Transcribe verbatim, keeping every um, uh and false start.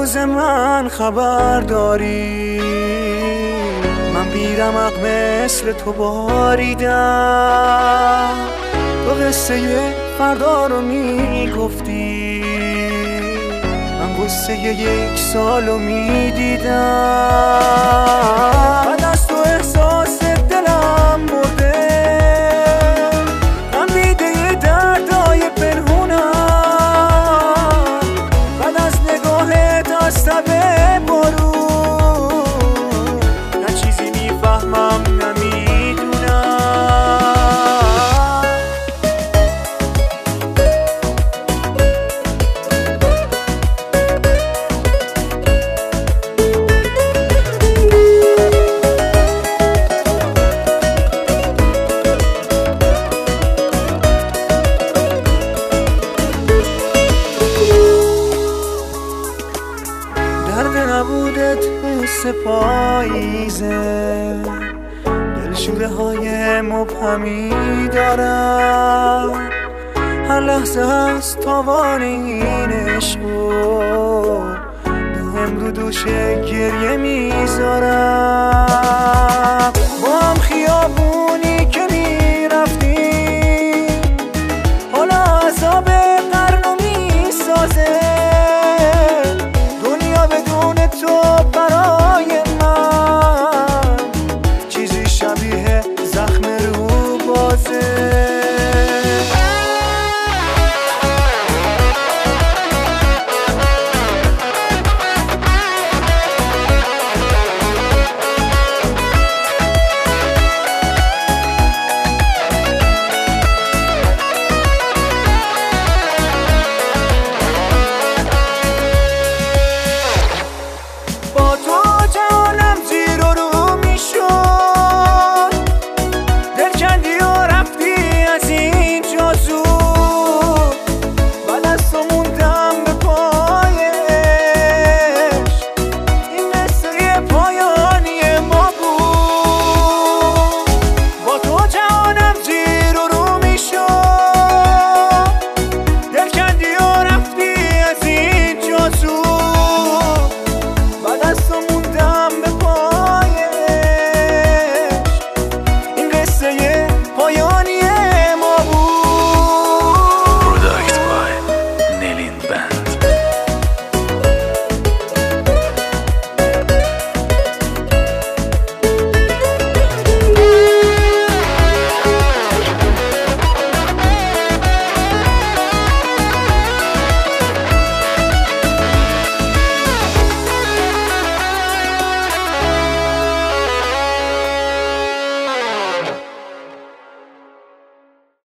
روز من خبر داری؟ من بیرمق مثل تو باریدم، تو قصه فردا رو میگفتی، من قصه یک سالو میدیدم. بعد از تو احساس دلم برده، غمدیده یه دردای پنهونم. بعد از نگاهت از تب بارون، نه چیزی میفهمم نمیدونم. درد نبودت حس پاییزه، دلشوره های مبهمی دارم. هر لحظه هست تاوان این عشقو، دائم رو دوش گریه میذارم.